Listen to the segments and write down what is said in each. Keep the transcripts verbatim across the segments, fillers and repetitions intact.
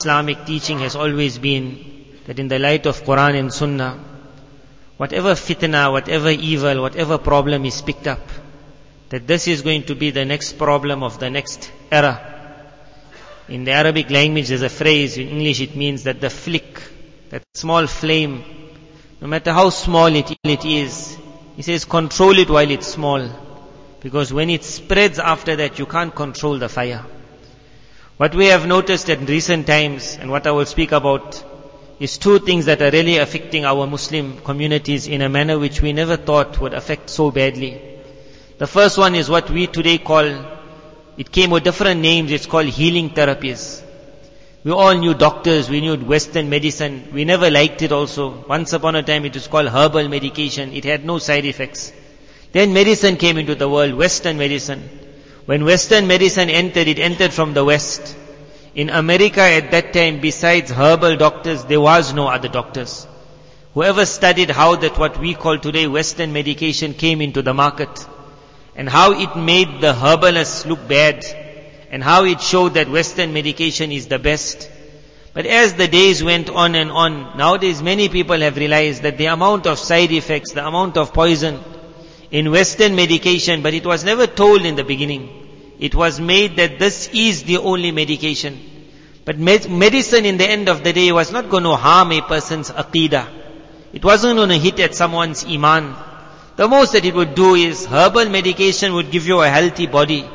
Islamic teaching has always been that in the light of Quran and Sunnah, whatever fitna, whatever evil, whatever problem is picked up, that this is going to be the next problem of the next era. In the Arabic language there's a phrase, in English it means that the flick, that small flame, no matter how small it, it is, he says control it while it's small. Because when it spreads after that, you can't control the fire. What we have noticed in recent times, and what I will speak about, is two things that are really affecting our Muslim communities in a manner which we never thought would affect so badly. The first one is what we today call, it came with different names, it's called healing therapies. We all knew doctors, we knew Western medicine, we never liked it also. Once upon a time it was called herbal medication, it had no side effects. Then medicine came into the world, Western medicine. When Western medicine entered, it entered from the West. In America at that time, besides herbal doctors, there was no other doctors. Whoever studied how that what we call today Western medication came into the market, and how it made the herbalists look bad, and how it showed that Western medication is the best. But as the days went on and on, nowadays many people have realized that the amount of side effects, the amount of poison in Western medication, but it was never told in the beginning. It was made that this is the only medication. But med- medicine in the end of the day was not going to harm a person's aqeedah. It wasn't going to hit at someone's iman. The most that it would do is, herbal medication would give you a healthy body.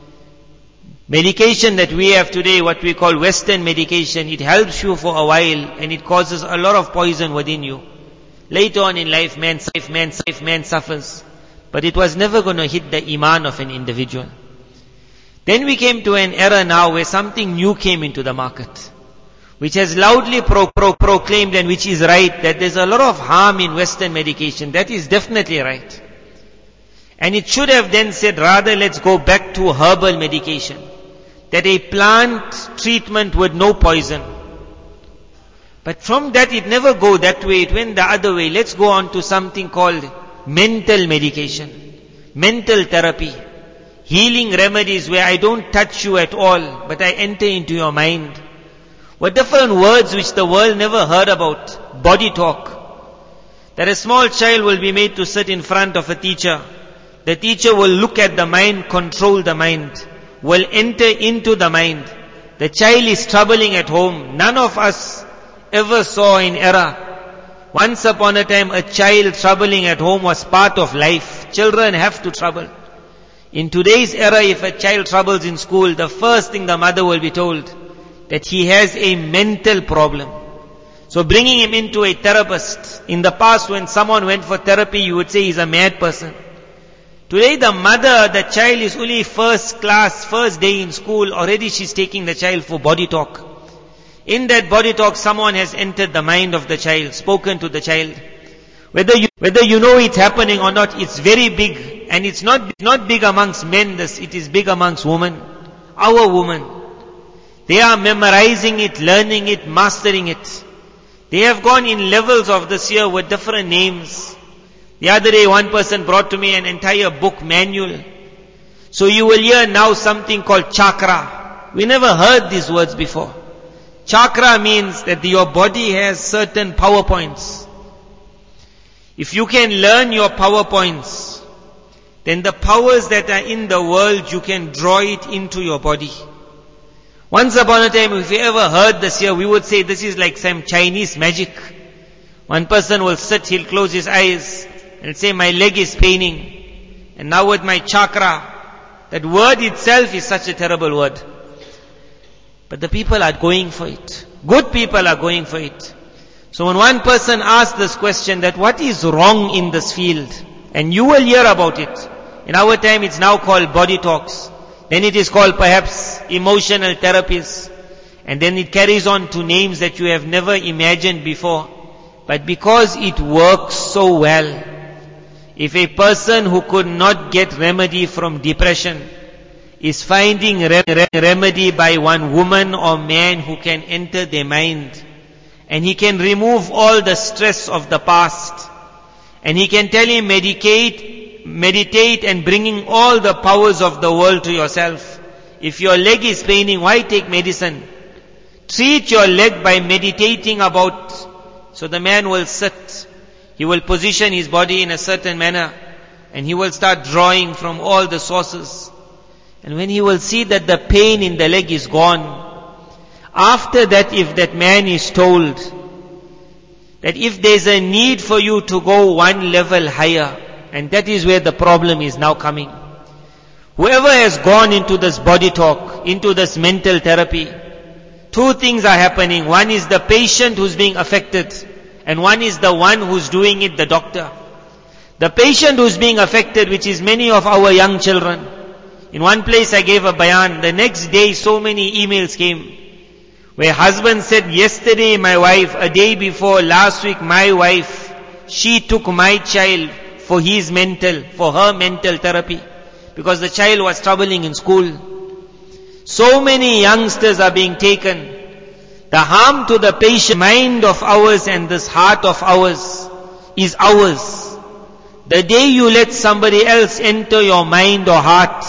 Medication that we have today, what we call Western medication, it helps you for a while and it causes a lot of poison within you. Later on in life, man, life, man, life, man suffers. But it was never going to hit the iman of an individual. Then we came to an era now where something new came into the market, which has loudly pro- pro- proclaimed, and which is right, that there's a lot of harm in Western medication. That is definitely right. And it should have then said, rather let's go back to herbal medication. That a plant treatment with no poison. But from that it never go that way, it went the other way. Let's go on to something called mental medication, mental therapy, healing remedies where I don't touch you at all, but I enter into your mind. With different words which the world never heard about, body talk. That a small child will be made to sit in front of a teacher. The teacher will look at the mind, control the mind, will enter into the mind. The child is troubling at home. None of us ever saw in era. Once upon a time, a child troubling at home was part of life. Children have to trouble. In today's era, if a child troubles in school, the first thing the mother will be told, that he has a mental problem. So bringing him into a therapist. In the past, when someone went for therapy, you would say he's a mad person. Today, the mother, the child is only first class, first day in school, already she's taking the child for body talk. In that body talk, someone has entered the mind of the child, spoken to the child. Whether you, whether you know it's happening or not, it's very big. And it's not, not big amongst men, this, it is big amongst women. Our women. They are memorizing it, learning it, mastering it. They have gone in levels of this year with different names. The other day, one person brought to me an entire book manual. So you will hear now something called chakra. We never heard these words before. Chakra means that your body has certain power points. If you can learn your power points, then the powers that are in the world, you can draw it into your body. Once upon a time, if you ever heard this here, we would say this is like some Chinese magic. One person will sit, he'll close his eyes and say, my leg is paining. And now with my chakra, that word itself is such a terrible word. But the people are going for it. Good people are going for it. So when one person asks this question, that what is wrong in this field? And you will hear about it. In our time it's now called body talks. Then it is called perhaps emotional therapies. And then it carries on to names that you have never imagined before. But because it works so well, if a person who could not get remedy from depression is finding re- re- remedy by one woman or man who can enter their mind, and he can remove all the stress of the past, and he can tell him medicate, meditate and bringing all the powers of the world to yourself. If your leg is paining, why take medicine? Treat your leg by meditating about. So the man will sit. He will position his body in a certain manner. And he will start drawing from all the sources. And when he will see that the pain in the leg is gone, after that, if that man is told that if there's a need for you to go one level higher, and that is where the problem is now coming. Whoever has gone into this body talk, into this mental therapy, two things are happening. One is the patient who's being affected, and one is the one who's doing it, the doctor. The patient who's being affected, which is many of our young children. In one place I gave a bayan, the next day so many emails came, where husband said, yesterday my wife, a day before, last week my wife, she took my child for his mental, for her mental therapy, because the child was troubling in school. So many youngsters are being taken. The harm to the patient mind of ours and this heart of ours is ours. The day you let somebody else enter your mind or heart,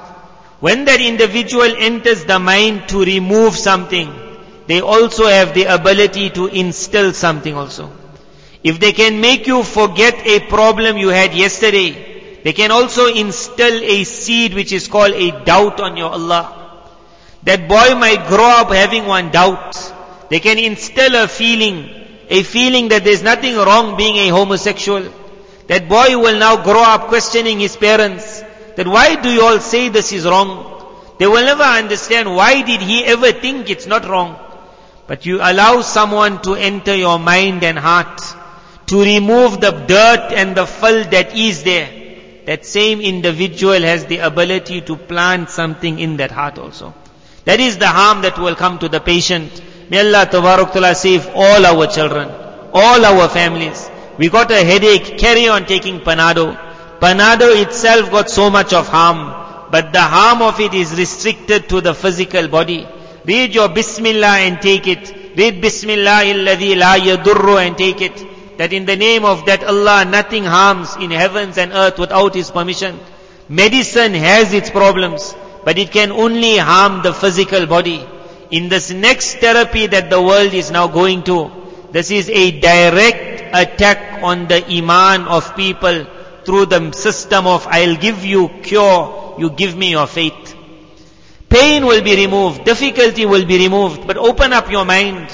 when that individual enters the mind to remove something, they also have the ability to instill something also. If they can make you forget a problem you had yesterday, they can also instill a seed which is called a doubt on your Allah. That boy might grow up having one doubt. They can instill a feeling, a feeling that there's nothing wrong being a homosexual. That boy will now grow up questioning his parents, that why do you all say this is wrong? They will never understand why did he ever think it's not wrong. But you allow someone to enter your mind and heart, to remove the dirt and the filth that is there. That same individual has the ability to plant something in that heart also. That is the harm that will come to the patient. May Allah Tabarak Ta'ala save all our children, all our families. We got a headache, carry on taking Panado. Panado itself got so much of harm, but the harm of it is restricted to the physical body. Read your Bismillah and take it. Read Bismillah illadhi la yadurru and take it. That in the name of that Allah, nothing harms in heavens and earth without His permission. Medicine has its problems, but it can only harm the physical body. In this next therapy that the world is now going to, this is a direct attack on the iman of people through the system of I'll give you cure, you give me your faith. Pain will be removed, difficulty will be removed, but open up your mind.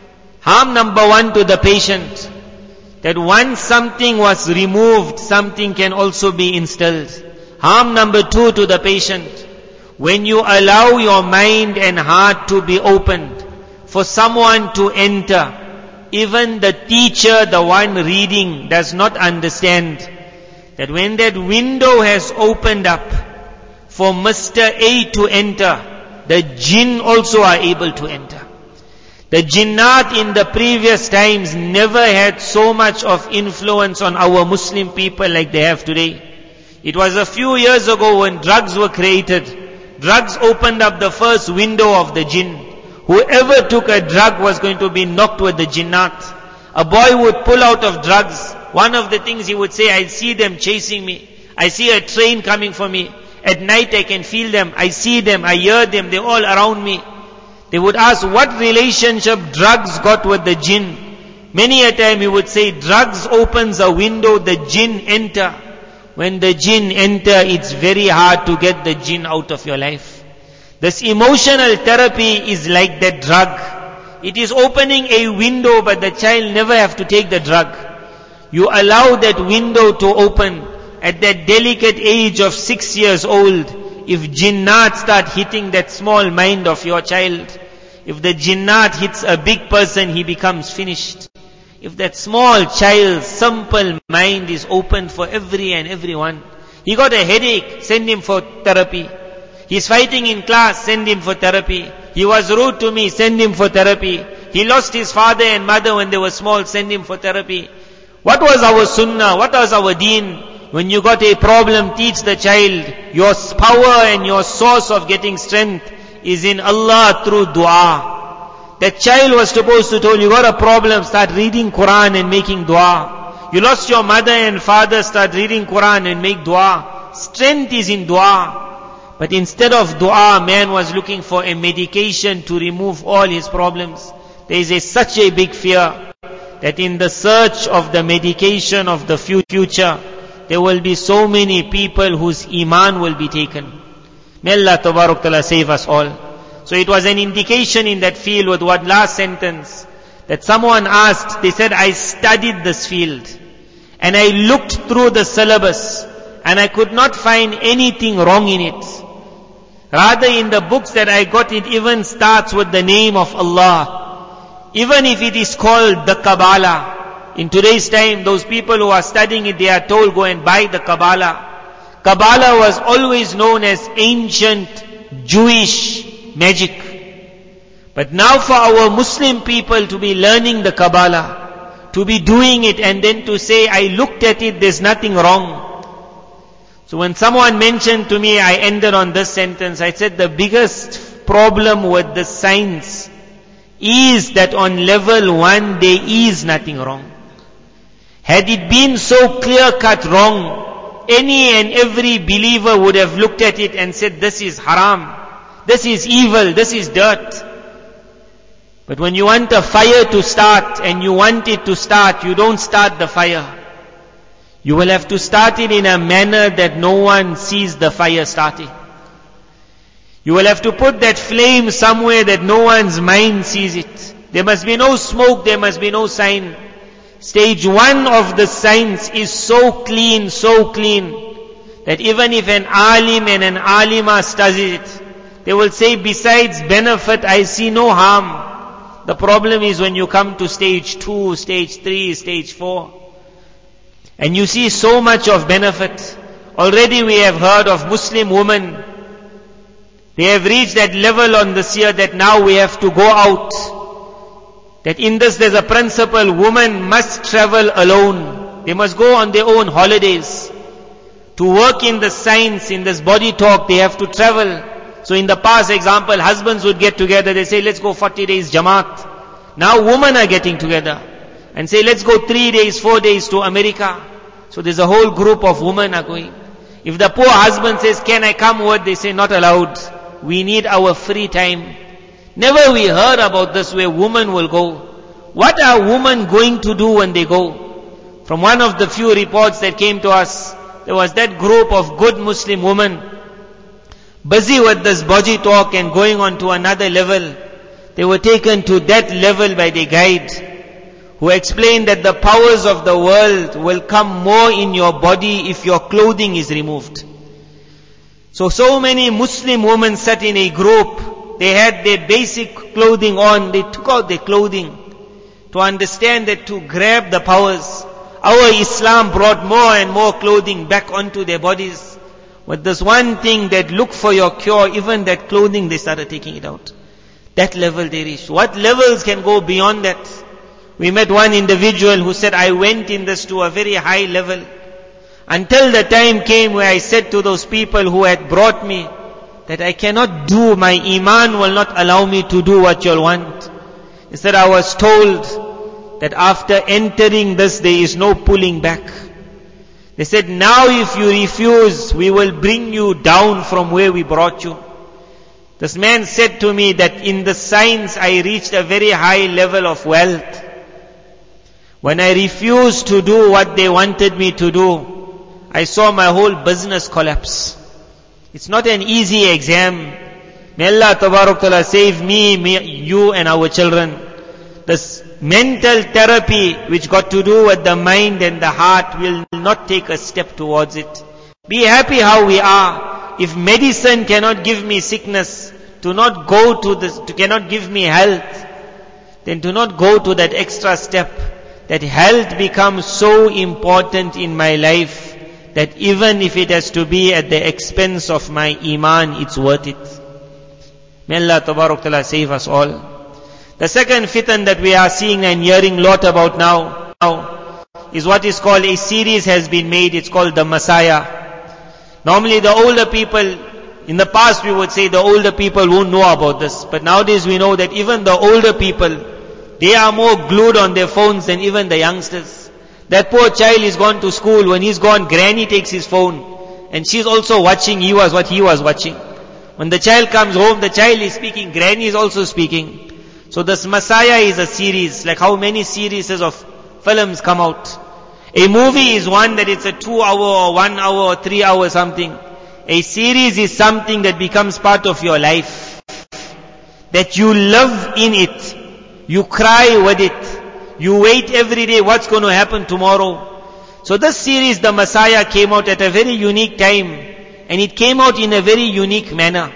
Harm number one to the patient, that once something was removed, something can also be instilled. Harm number two to the patient, when you allow your mind and heart to be opened for someone to enter, even the teacher, the one reading, does not understand that when that window has opened up for Mister A to enter, the jinn also are able to enter. The jinnat in the previous times never had so much of influence on our Muslim people like they have today. It was a few years ago when drugs were created. Drugs opened up the first window of the jinn. Whoever took a drug was going to be knocked with the jinnat. A boy would pull out of drugs. One of the things he would say, I see them chasing me. I see a train coming for me. At night I can feel them. I see them. I hear them. They're all around me. They would ask what relationship drugs got with the jinn. Many a time he would say, drugs opens a window, the jinn enter. When the jinn enter, it's very hard to get the jinn out of your life. This emotional therapy is like that drug. It is opening a window, but the child never have to take the drug. You allow that window to open at that delicate age of six years old. If jinnat start hitting that small mind of your child, if the jinnat hits a big person, he becomes finished. If that small child's simple mind is open for every and everyone, he got a headache, send him for therapy. He's fighting in class, send him for therapy. He was rude to me, send him for therapy. He lost his father and mother when they were small, send him for therapy. What was our sunnah? What was our deen? When you got a problem, teach the child. Your power and your source of getting strength is in Allah through dua. That child was supposed to tell you, got a problem, start reading Quran and making dua. You lost your mother and father, start reading Quran and make dua. Strength is in dua. But instead of dua, man was looking for a medication to remove all his problems. There is a, such a big fear that in the search of the medication of the future, there will be so many people whose iman will be taken. May Allah Tabarak Ta'ala save us all. So it was an indication in that field with what last sentence, that someone asked, they said, I studied this field and I looked through the syllabus and I could not find anything wrong in it. Rather, in the books that I got, it even starts with the name of Allah. Even if it is called the Kabbalah. In today's time, those people who are studying it, they are told, go and buy the Kabbalah. Kabbalah was always known as ancient Jewish magic. But now for our Muslim people to be learning the Kabbalah, to be doing it and then to say, I looked at it, there's nothing wrong. So when someone mentioned to me, I ended on this sentence, I said the biggest problem with the science is that on level one there is nothing wrong. Had it been so clear-cut wrong, any and every believer would have looked at it and said, this is haram, this is evil, this is dirt. But when you want a fire to start and you want it to start, you don't start the fire. You will have to start it in a manner that no one sees the fire starting. You will have to put that flame somewhere that no one's mind sees it. There must be no smoke, there must be no sign. Stage one of the science is so clean, so clean, that even if an alim and an alima studies it, they will say, besides benefit, I see no harm. The problem is when you come to stage two, stage three, stage four, and you see so much of benefit. Already we have heard of Muslim women. They have reached that level on this year that now we have to go out. That in this there's a principle, women must travel alone. They must go on their own holidays. To work in the science, in this body talk, they have to travel. So in the past example, husbands would get together, they say, let's go forty days Jamaat. Now women are getting together and say, let's go three days, four days to America. So there's a whole group of women are going. If the poor husband says, can I come with? They say, not allowed. We need our free time. Never we heard about this where women will go. What are women going to do when they go? From one of the few reports that came to us, there was that group of good Muslim women busy with this body talk and going on to another level. They were taken to that level by their guide, who explained that the powers of the world will come more in your body if your clothing is removed. So, so many Muslim women sat in a group. They had their basic clothing on. They took out their clothing to understand that to grab the powers. Our Islam brought more and more clothing back onto their bodies. With this one thing that look for your cure, even that clothing they started taking it out. That level they reached. What levels can go beyond that? We met one individual who said, I went in this to a very high level. Until the time came where I said to those people who had brought me, that I cannot do, my iman will not allow me to do what you'll want. Instead I was told that after entering this, there is no pulling back. They said, now if you refuse, we will bring you down from where we brought you. This man said to me that in the science I reached a very high level of wealth. When I refused to do what they wanted me to do, I saw my whole business collapse. It's not an easy exam. May Allah Tabarak Ta'ala save me, me, you and our children. This mental therapy which got to do with the mind and the heart will not take a step towards it. Be happy how we are. If medicine cannot give me sickness, to not go to this, to cannot give me health, then to not go to that extra step. That health becomes so important in my life that even if it has to be at the expense of my iman, it's worth it. May Allah Tabarak Ta'ala save us all. The second fitan that we are seeing and hearing a lot about now, now is what is called, a series has been made, it's called The Messiah. Normally the older people, in the past we would say the older people won't know about this, but nowadays we know that even the older people, they are more glued on their phones than even the youngsters. That poor child is gone to school. When he's gone, granny takes his phone. And she's also watching he was what he was watching. When the child comes home, the child is speaking, granny is also speaking. So this Messiah is a series, like how many series of films come out. A movie is one that it's a two hour or one hour or three hour something. A series is something that becomes part of your life. That you live in it. You cry with it. You wait every day, what's going to happen tomorrow? So this series, the Messiah, came out at a very unique time. And it came out in a very unique manner.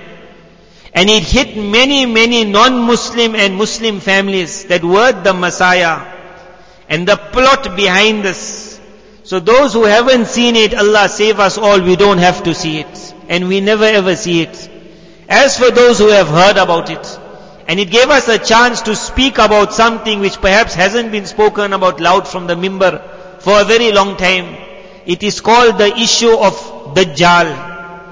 And it hit many, many non-Muslim and Muslim families. That word, the Messiah. And the plot behind this. So those who haven't seen it, Allah save us all, we don't have to see it. And we never ever see it. As for those who have heard about it, and it gave us a chance to speak about something which perhaps hasn't been spoken about loud from the mimbar for a very long time. It is called the issue of Dajjal.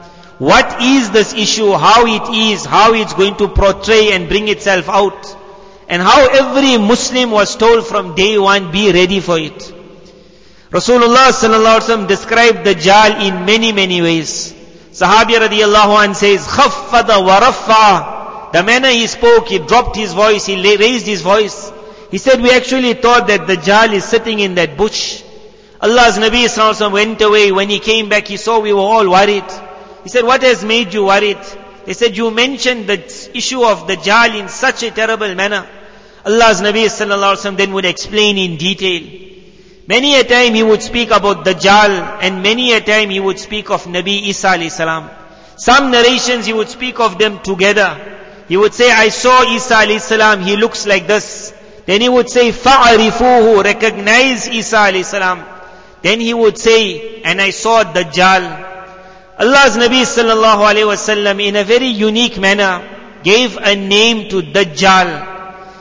What is this issue? How it is? How it's going to portray and bring itself out? And how every Muslim was told from day one, be ready for it. Rasulullah sallallahu alaihi wasallam described Dajjal in many, many ways. Sahabi radiyallahu anh says, خَفَّضَ وَرَفَّعَ. The manner he spoke, he dropped his voice, he raised his voice. He said, we actually thought that Dajjal is sitting in that bush. Allah's Nabi sallallahu alaihi wasallam went away. When he came back, he saw we were all worried. He said, what has made you worried? They said, you mentioned the issue of Dajjal in such a terrible manner. Allah's Nabi sallallahu alaihi wasallam then would explain in detail. Many a time he would speak about Dajjal, and many a time he would speak of Nabi Isa alayhi salam. Some narrations he would speak of them together. He would say, I saw Isa alayhi salam, he looks like this. Then he would say, فَعَرِفُوهُ, recognize Isa alayhi salam. Then he would say, and I saw Dajjal. Allah's Nabi sallallahu alayhi wasallam in a very unique manner gave a name to Dajjal.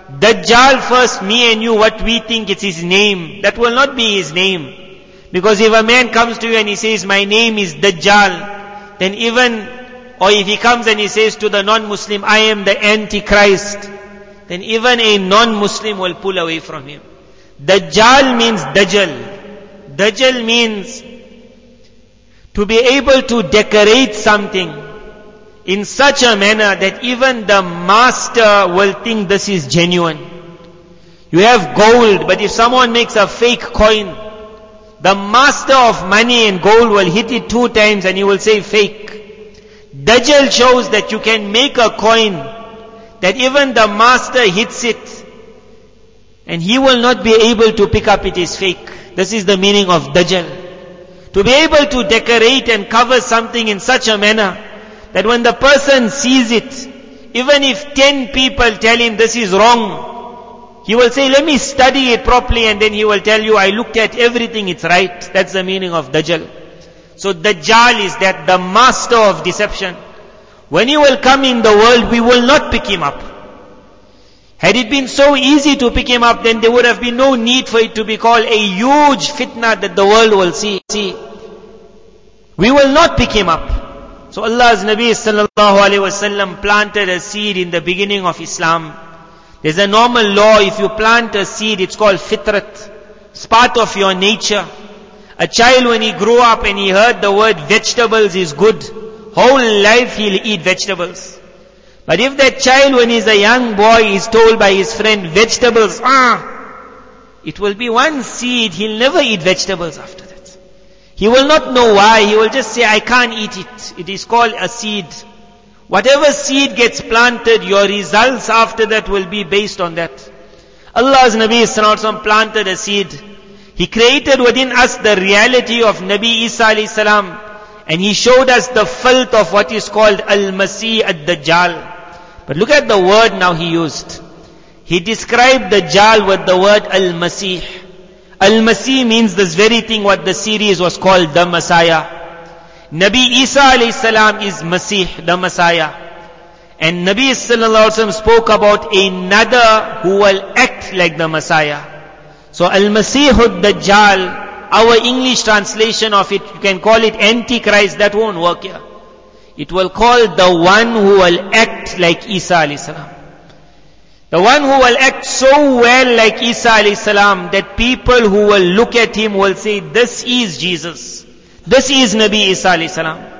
Dajjal first, me and you, what we think it's his name, that will not be his name. Because if a man comes to you and he says, my name is Dajjal, then even, or if he comes and he says to the non-Muslim, I am the Antichrist, then even a non-Muslim will pull away from him. Dajjal means Dajjal. Dajjal means to be able to decorate something in such a manner that even the master will think this is genuine. You have gold, but if someone makes a fake coin, the master of money and gold will hit it two times and he will say fake. Dajjal shows that you can make a coin that even the master hits it and he will not be able to pick up it is fake. This is the meaning of Dajjal. To be able to decorate and cover something in such a manner that when the person sees it, even if ten people tell him this is wrong, he will say, let me study it properly, and then he will tell you, I looked at everything, it's right. That's the meaning of Dajjal. So Dajjal is that the master of deception. When he will come in the world, we will not pick him up. Had it been so easy to pick him up, then there would have been no need for it to be called a huge fitna that the world will see. see. We will not pick him up. So Allah's Nabi sallallahu alaihi wasallam planted a seed in the beginning of Islam. There's a normal law, if you plant a seed, it's called fitrat. It's part of your nature. A child, when he grew up and he heard the word vegetables is good, whole life he'll eat vegetables. But if that child, when he's a young boy, is told by his friend, vegetables, ah, it will be one seed, he'll never eat vegetables after that. He will not know why, he will just say, I can't eat it. It is called a seed. Whatever seed gets planted, your results after that will be based on that. Allah's Nabi sallallahu alaihi wasallam planted a seed. He created within us the reality of Nabi Isa alayhi salam, and he showed us the filth of what is called Al-Masih Ad-Dajjal. But look at the word now he used. He described Dajjal with the word Al-Masih. Al-Masih means this very thing what the series was called, the Messiah. Nabi Isa alayhi salam is Masih, the Messiah. And Nabi sallallahu alaihi wasallam spoke about another who will act like the Messiah. So Al-Masih Ad-Dajjal, our English translation of it, you can call it Antichrist, that won't work here. It will call the one who will act like Isa alayhi salam. The one who will act so well like Isa alayhi salam that people who will look at him will say, this is Jesus. This is Nabi Isa alayhi salam.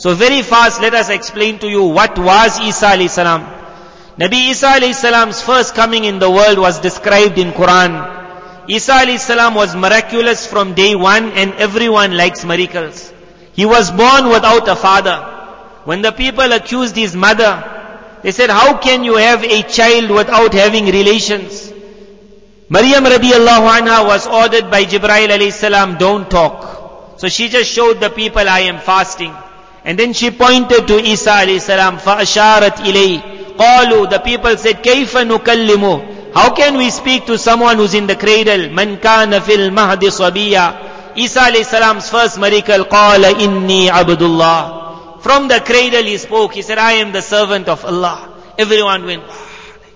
So very fast, let us explain to you what was Isa alayhi salam. Nabi Isa alayhi salam's first coming in the world was described in Quran. Isa alayhi salam was miraculous from day one, and everyone likes miracles. He was born without a father. When the people accused his mother, they said, how can you have a child without having relations? Maryam radiallahu anha was ordered by Jibreel alayhi salam, don't talk. So she just showed the people, I am fasting. And then she pointed to Isa alayhi salam, فَأَشَارَتْ إِلَيْهِ قَالُوا, the people said, كَيْفَ نُكَلِّمُ? How can we speak to someone who's in the cradle? مَنْ كَانَ فِي الْمَهْدِ صَبِيًّا. Isa alayhi salam's first miracle, قَالَ إِنِّي عَبْدُ اللَّهِ. From the cradle he spoke, he said, I am the servant of Allah. Everyone went, wow.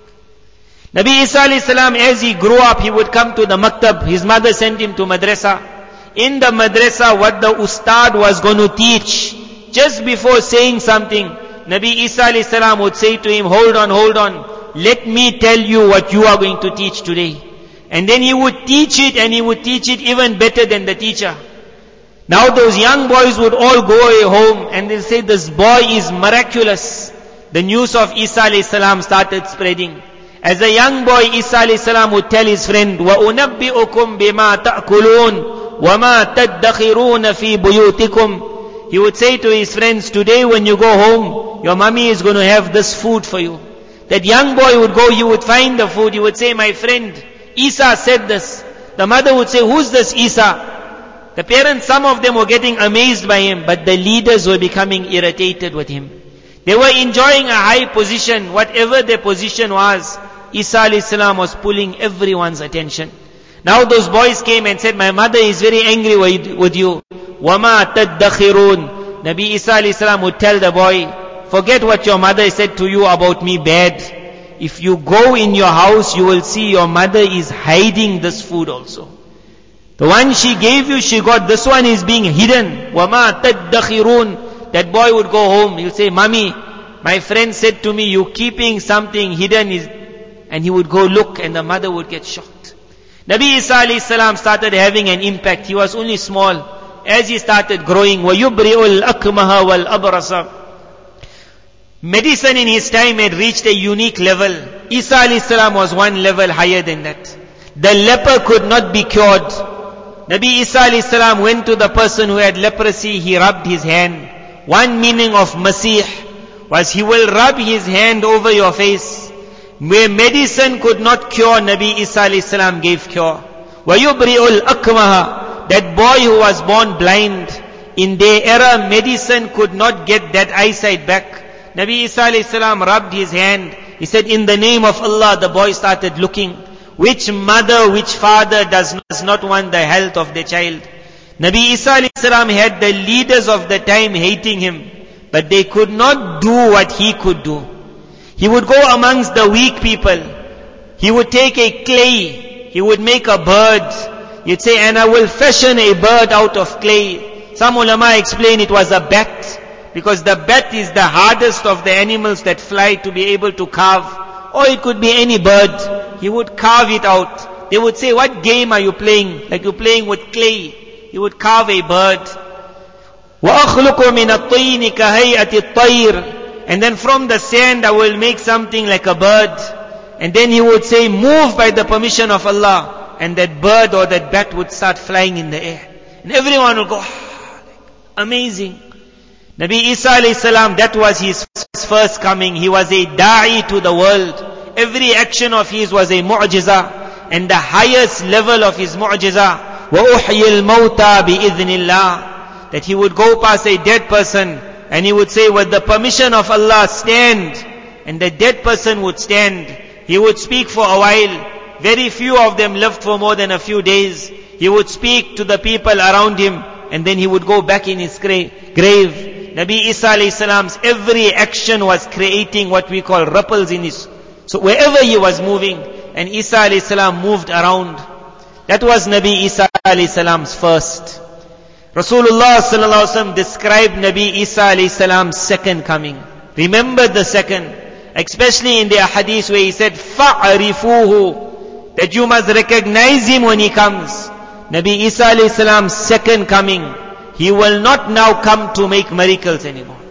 Nabi Isa alayhi salam, as he grew up, he would come to the maktab. His mother sent him to madrasa. In the madrasa, what the ustad was going to teach, just before saying something, Nabi Isa alayhi salam would say to him, hold on, hold on, let me tell you what you are going to teach today. And then he would teach it, and he would teach it even better than the teacher. Now those young boys would all go home, and they say, this boy is miraculous. The news of Isa alayhi salam started spreading. As a young boy, Isa alayhi salam would tell his friend, وَأُنَبِّئُكُمْ بِمَا تَأْكُلُونَ وَمَا تَدَّخِرُونَ فِي بُيُوتِكُمْ. He would say to his friends, today when you go home, your mommy is going to have this food for you. That young boy would go, he would find the food, he would say, my friend, Isa said this. The mother would say, who's this Isa? The parents, some of them were getting amazed by him, but the leaders were becoming irritated with him. They were enjoying a high position, whatever their position was. Isa alayhi salam was pulling everyone's attention. Now those boys came and said, my mother is very angry with you. وَمَا تَدَّخِرُونَ. Nabi Isa alayhi salam would tell the boy, forget what your mother said to you about me bad. If you go in your house, you will see your mother is hiding this food also. The one she gave you, she got, this one is being hidden. وَمَا تَدَّخِرُونَ. That boy would go home, he'll say, Mommy, my friend said to me, you keeping something hidden. Is, and he would go look, and the mother would get shocked. Nabi Isa alayhi salam started having an impact. He was only small. As he started growing, وَيُبْرِئُ الْأَكْمَهَ وَالْأَبْرَصَ. Medicine in his time had reached a unique level. Isa alayhi salam was one level higher than that. The leper could not be cured. Nabi Isa alayhi salam went to the person who had leprosy, he rubbed his hand. One meaning of Masih was he will rub his hand over your face. Where medicine could not cure, Nabi Isa alayhi salam gave cure. وَيُبْرِئُ الْأَكْمَهَ. That boy who was born blind, in their era medicine could not get that eyesight back. Nabi Isa alayhi salam rubbed his hand. He said, in the name of Allah, the boy started looking. Which mother, which father does not, does not want the health of their child? Nabi Isa alayhi salam had the leaders of the time hating him, but they could not do what he could do. He would go amongst the weak people. He would take a clay. He would make a bird. He'd say, and I will fashion a bird out of clay. Some ulama explain it was a bat, because the bat is the hardest of the animals that fly to be able to carve. Or it could be any bird. He would carve it out. They would say, what game are you playing? Like you're playing with clay. He would carve a bird. وَأَخْلُقُ مِنَ الطِّينِ كَهَيْئَةِ الطَّيْرِ. And then from the sand I will make something like a bird. And then he would say, move by the permission of Allah. And that bird or that bat would start flying in the air. And everyone would go, ah, amazing. Nabi Isa alayhi salam, that was his first coming. He was a da'i to the world. Every action of his was a mu'jiza. And the highest level of his mu'jiza, وَأُحْيِي الْمَوْتَى بِإِذْنِ اللَّهِ. That he would go past a dead person, and he would say, with the permission of Allah, stand. And the dead person would stand. He would speak for a while. Very few of them lived for more than a few days. He would speak to the people around him, and then he would go back in his grave. Nabi Isa alayhi salam's every action was creating what we call ripples in his. So wherever he was moving, and Isa alayhi salam moved around. That was Nabi Isa alayhi salam's first. Rasulullah sallallahu alaihi wasallam described Nabi Isa alayhi salam's second coming. Remember the second, especially in the hadith where he said, فَعْرِفُوهُ, that you must recognize him when he comes. Nabi Isa alayhi salam's second coming, he will not now come to make miracles anymore.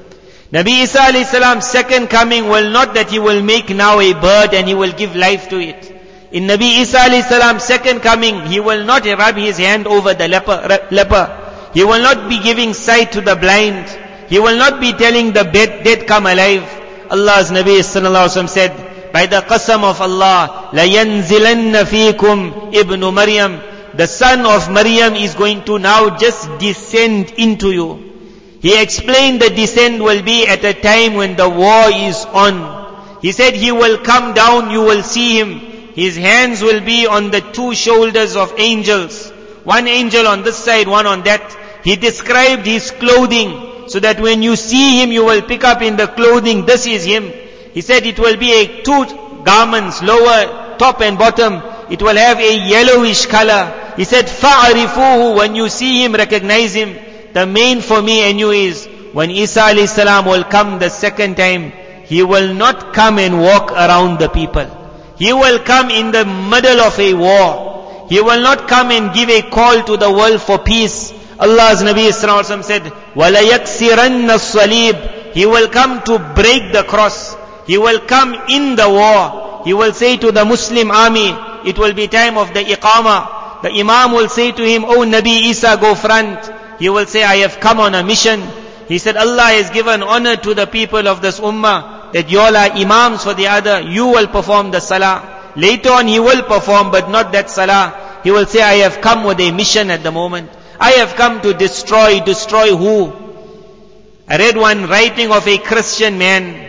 Nabi Isa alayhi salam's second coming will not that he will make now a bird and he will give life to it. In Nabi Isa alayhi salam's second coming, he will not rub his hand over the leper, leper. He will not be giving sight to the blind. He will not be telling the dead come alive. Allah's Nabi sallallahu alaihi wasallam said, by the qasam of Allah, لَيَنْزِلَنَّ فِيكُمْ ibn Maryam, the son of Maryam is going to now just descend into you. He explained the descent will be at a time when the war is on. He said he will come down, you will see him. His hands will be on the two shoulders of angels. One angel on this side, one on that. He described his clothing, so that when you see him, you will pick up in the clothing, this is him. He said it will be a two garments, lower, top and bottom. It will have a yellowish color. He said, فَعْرِفُوهُ, when you see him, recognize him. The main for me and you is, when Isa alayhi salam will come the second time, he will not come and walk around the people. He will come in the middle of a war. He will not come and give a call to the world for peace. Allah's Nabi sallallahu alaihi wasallam said, وَلَيَكْسِرَنَّ الصَّلِيبِ, he will come to break the cross. He will come in the war. He will say to the Muslim army, it will be time of the iqamah. The Imam will say to him, oh Nabi Isa, go front. He will say, I have come on a mission. He said, Allah has given honor to the people of this ummah, that you all are imams for the other. You will perform the salah. Later on he will perform, but not that salah. He will say, I have come with a mission at the moment. I have come to destroy. Destroy who? I read one writing of a Christian man.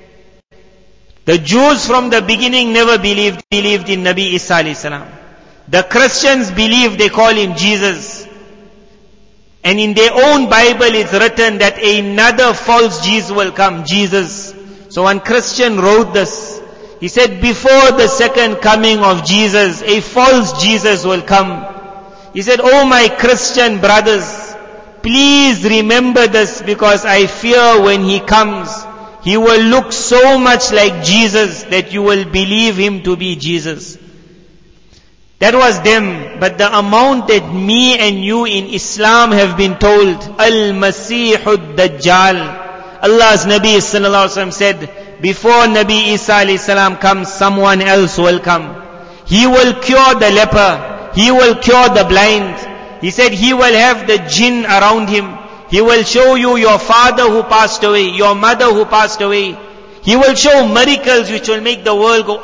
The Jews from the beginning never believed, believed in Nabi Isa alayhi salam. The Christians believe, they call him Jesus. And in their own Bible it's written that another false Jesus will come, Jesus. So one Christian wrote this. He said, before the second coming of Jesus, a false Jesus will come. He said, oh my Christian brothers, please remember this, because I fear when he comes, he will look so much like Jesus that you will believe him to be Jesus. That was them. But the amount that me and you in Islam have been told, Al-Masihud Dajjal. Allah's Nabi sallallahu alaihi wasallam said, before Nabi Isa alayhi salam comes, someone else will come. He will cure the leper. He will cure the blind. He said he will have the jinn around him. He will show you your father who passed away, your mother who passed away. He will show miracles which will make the world go.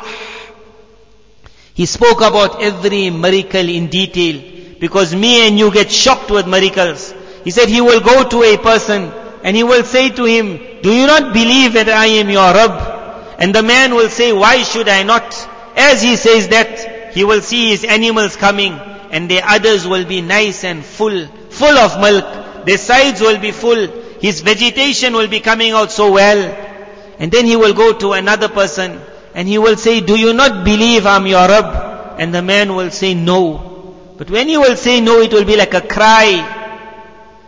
He spoke about every miracle in detail, because me and you get shocked with miracles. He said he will go to a person and he will say to him, do you not believe that I am your Rabb? And the man will say, why should I not? As he says that, he will see his animals coming, and the others will be nice and full, full of milk. Their sides will be full. His vegetation will be coming out so well. And then he will go to another person and he will say, do you not believe I'm your Rabb? And the man will say no. But when he will say no, it will be like a cry.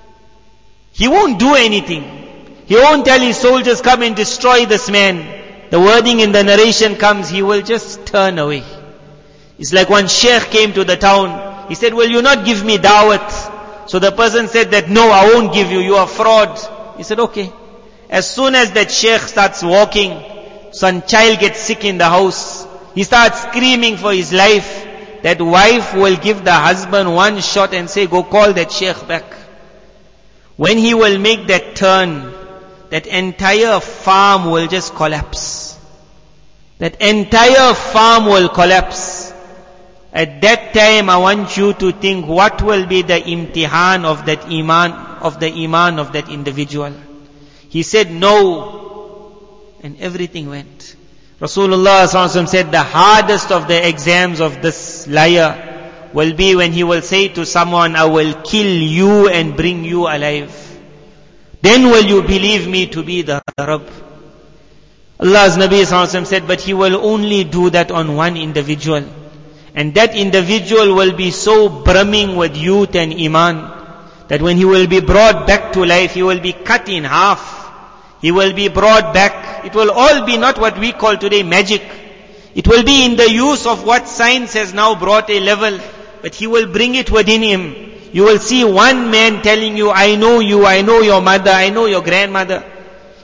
He won't do anything. He won't tell his soldiers, come and destroy this man. The wording in the narration comes, he will just turn away. It's like one sheikh came to the town. He said, will you not give me dawat? So the person said that, no, I won't give you, you are fraud. He said, okay. As soon as that sheikh starts walking, some child gets sick in the house. He starts screaming for his life. That wife will give the husband one shot and say, go call that sheikh back. When he will make that turn, that entire farm will just collapse. That entire farm will collapse. At that time, I want you to think, what will be the imtihan of that iman, of the iman of that individual? He said no, and everything went. Rasulullah sallallahu alaihi wasallam said, the hardest of the exams of this liar will be when he will say to someone, I will kill you and bring you alive. Then will you believe me to be the Rabb? Allah's Nabi sallallahu alaihi wasallam said, but he will only do that on one individual. And that individual will be so brimming with youth and iman, that when he will be brought back to life, he will be cut in half. He will be brought back. It will all be not what we call today magic. It will be in the use of what science has now brought a level, but he will bring it within him. You will see one man telling you, I know you, I know your mother, I know your grandmother.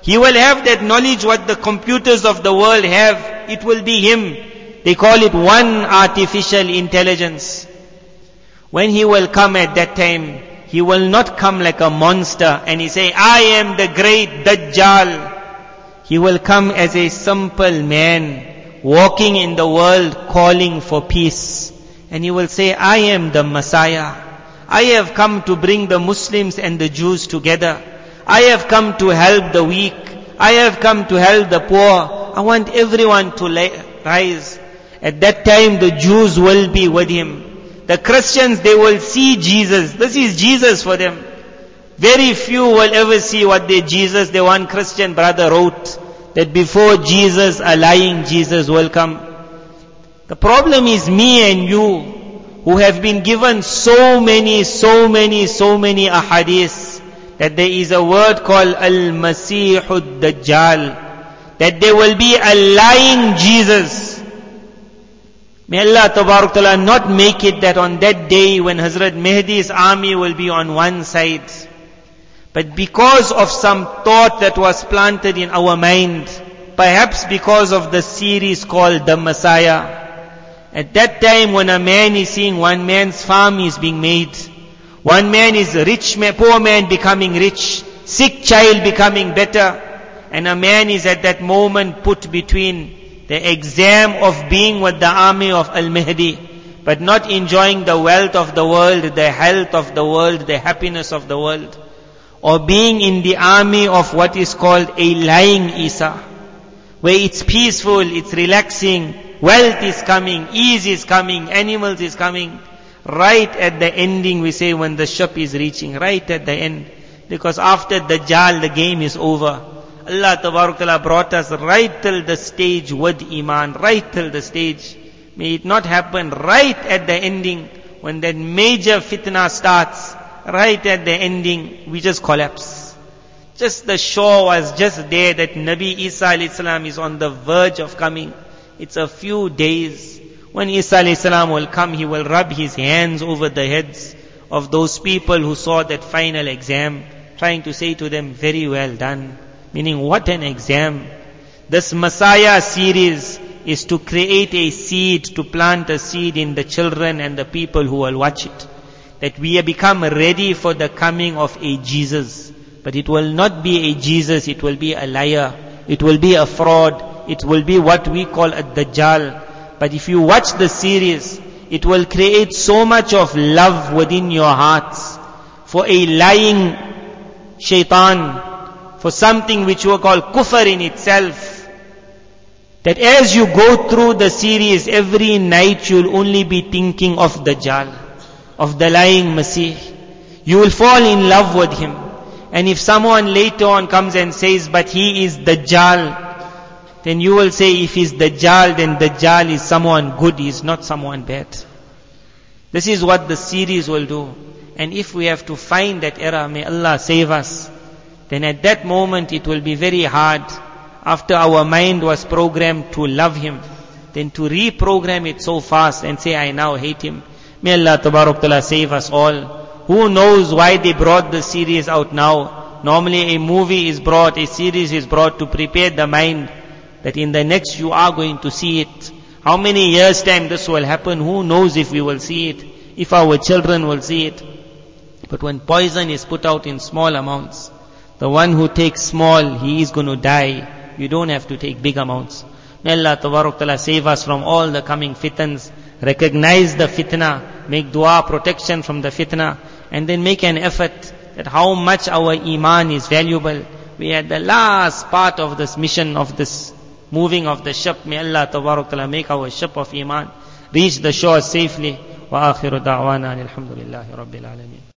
He will have that knowledge what the computers of the world have. It will be him. They call it one artificial intelligence. When he will come at that time, he will not come like a monster and he say, I am the great Dajjal. He will come as a simple man, walking in the world, calling for peace. And he will say, I am the Messiah. I have come to bring the Muslims and the Jews together. I have come to help the weak. I have come to help the poor. I want everyone to rise. At that time, the Jews will be with him. The Christians, they will see Jesus. This is Jesus for them. Very few will ever see what they Jesus. The one Christian brother wrote that before Jesus, a lying Jesus will come. The problem is me and you, who have been given so many, so many, so many ahadith, that there is a word called Al-Masihud Dajjal, that there will be a lying Jesus. May Allah Tabarak Ta'ala not make it that on that day when Hazrat Mehdi's army will be on one side, but because of some thought that was planted in our mind, perhaps because of the series called The Messiah, at that time when a man is seeing one man's farm is being made, one man is rich, poor man becoming rich, sick child becoming better, and a man is at that moment put between the exam of being with the army of Al-Mahdi, but not enjoying the wealth of the world, the health of the world, the happiness of the world, or being in the army of what is called a lying Isa, where it's peaceful, it's relaxing, wealth is coming, ease is coming, animals is coming. Right at the ending, we say when the ship is reaching, right at the end. Because after Dajjal, the game is over. Allah Tabarak Ta'ala brought us right till the stage with Iman, right till the stage. May it not happen right at the ending, when that major fitna starts, right at the ending, we just collapse. Just the shore was just there that Nabi Isa alayhi salam is on the verge of coming. It's a few days. When Isa alayhi salam will come, he will rub his hands over the heads of those people who saw that final exam, trying to say to them, very well done. Meaning, what an exam. This Messiah series is to create a seed, to plant a seed in the children and the people who will watch it. That we become ready for the coming of a Jesus. But it will not be a Jesus, it will be a liar. It will be a fraud. It will be what we call a Dajjal. But if you watch the series, it will create so much of love within your hearts for a lying shaitan, for something which we call kufr in itself, that as you go through the series, every night you'll only be thinking of Dajjal, of the lying Masih. You will fall in love with him. And if someone later on comes and says, but he is Dajjal, then you will say, if he's Dajjal, then Dajjal is someone good, he is not someone bad. This is what the series will do. And if we have to find that error, may Allah save us, then at that moment it will be very hard, after our mind was programmed to love him, then to reprogram it so fast and say, I now hate him. May Allah Tabarak Ta'ala save us all. Who knows why they brought the series out now? Normally a movie is brought, a series is brought to prepare the mind that in the next you are going to see it. How many years time this will happen? Who knows if we will see it, if our children will see it. But when poison is put out in small amounts, the one who takes small, he is going to die. You don't have to take big amounts. May Allah Tabarak Ta'ala save us from all the coming fitans. Recognize the fitna, make dua protection from the fitna, and then make an effort that how much our iman is valuable. We are at the last part of this mission of this moving of the ship. May Allah Tabarak Ta'ala make our ship of iman reach the shore safely. Wa akhiru da'wana alhamdulillahi rabbil alameen.